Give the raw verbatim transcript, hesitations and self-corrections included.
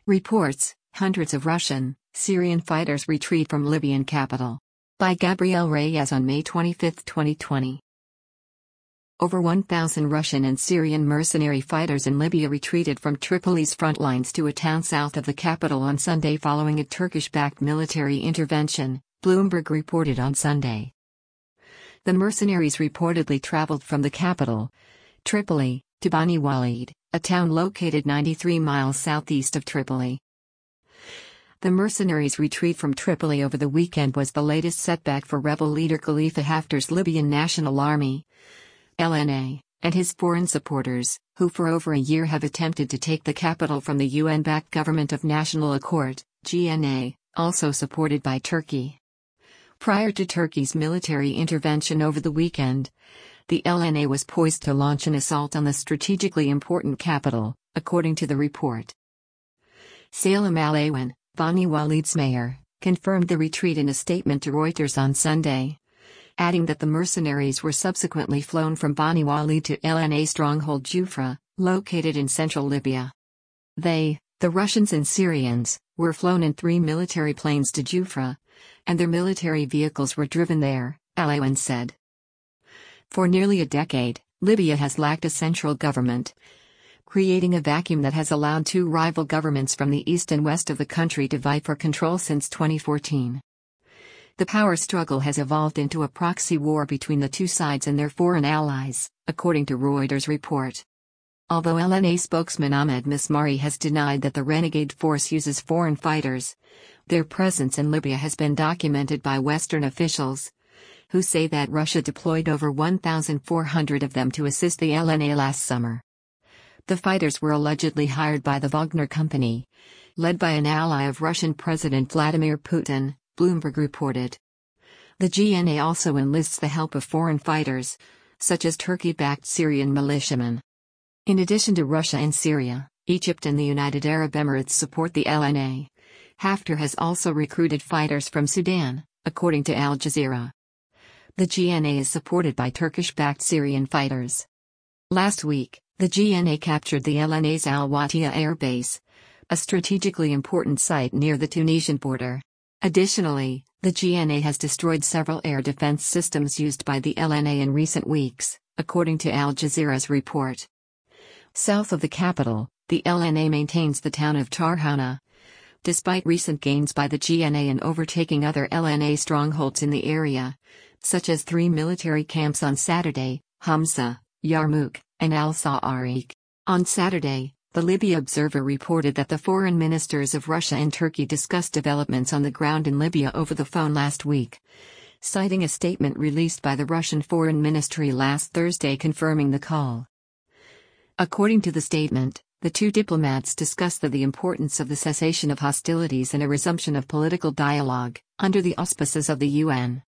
Reports: Hundreds of Russian, Syrian fighters retreat from Libyan capital. By Gabriel Reyes on May twenty-fifth, twenty twenty. Over one thousand Russian and Syrian mercenary fighters in Libya retreated from Tripoli's front lines to a town south of the capital on Sunday following a Turkish-backed military intervention, Bloomberg reported on Sunday. The mercenaries reportedly traveled from the capital, Tripoli, to Bani Walid, a town located ninety-three miles southeast of Tripoli. The mercenaries' retreat from Tripoli over the weekend was the latest setback for rebel leader Khalifa Haftar's Libyan National Army, L N A, and his foreign supporters, who for over a year have attempted to take the capital from the U N-backed Government of National Accord, G N A, also supported by Turkey. Prior to Turkey's military intervention over the weekend, the L N A was poised to launch an assault on the strategically important capital, according to the report. Salem Al-Awan, Bani Walid's mayor, confirmed the retreat in a statement to Reuters on Sunday, adding that the mercenaries were subsequently flown from Bani Walid to L N A stronghold Jufra, located in central Libya. They, the Russians and Syrians, were flown in three military planes to Jufra, and their military vehicles were driven there, Al-Awan said. For nearly a decade, Libya has lacked a central government, creating a vacuum that has allowed two rival governments from the east and west of the country to vie for control since twenty fourteen. The power struggle has evolved into a proxy war between the two sides and their foreign allies, according to Reuters report. Although L N A spokesman Ahmed Mismari has denied that the renegade force uses foreign fighters, their presence in Libya has been documented by Western officials, who say that Russia deployed over one thousand four hundred of them to assist the L N A last summer. The fighters were allegedly hired by the Wagner Company, led by an ally of Russian President Vladimir Putin, Bloomberg reported. The G N A also enlists the help of foreign fighters, such as Turkey-backed Syrian militiamen. In addition to Russia and Syria, Egypt and the United Arab Emirates support the L N A. Haftar has also recruited fighters from Sudan, according to Al Jazeera. The G N A is supported by Turkish-backed Syrian fighters. Last week, the G N A captured the L N A's Al Watia Air Base, a strategically important site near the Tunisian border. Additionally, the G N A has destroyed several air defense systems used by the L N A in recent weeks, according to Al Jazeera's report. South of the capital, the L N A maintains the town of Tarhana. Despite recent gains by the G N A in overtaking other L N A strongholds in the area, such as three military camps on Saturday, Hamza, Yarmouk, and Al-Sa'arik. On Saturday, the Libya Observer reported that the foreign ministers of Russia and Turkey discussed developments on the ground in Libya over the phone last week, citing a statement released by the Russian Foreign Ministry last Thursday confirming the call. According to the statement, the two diplomats discussed the, the importance of the cessation of hostilities and a resumption of political dialogue, under the auspices of the U N.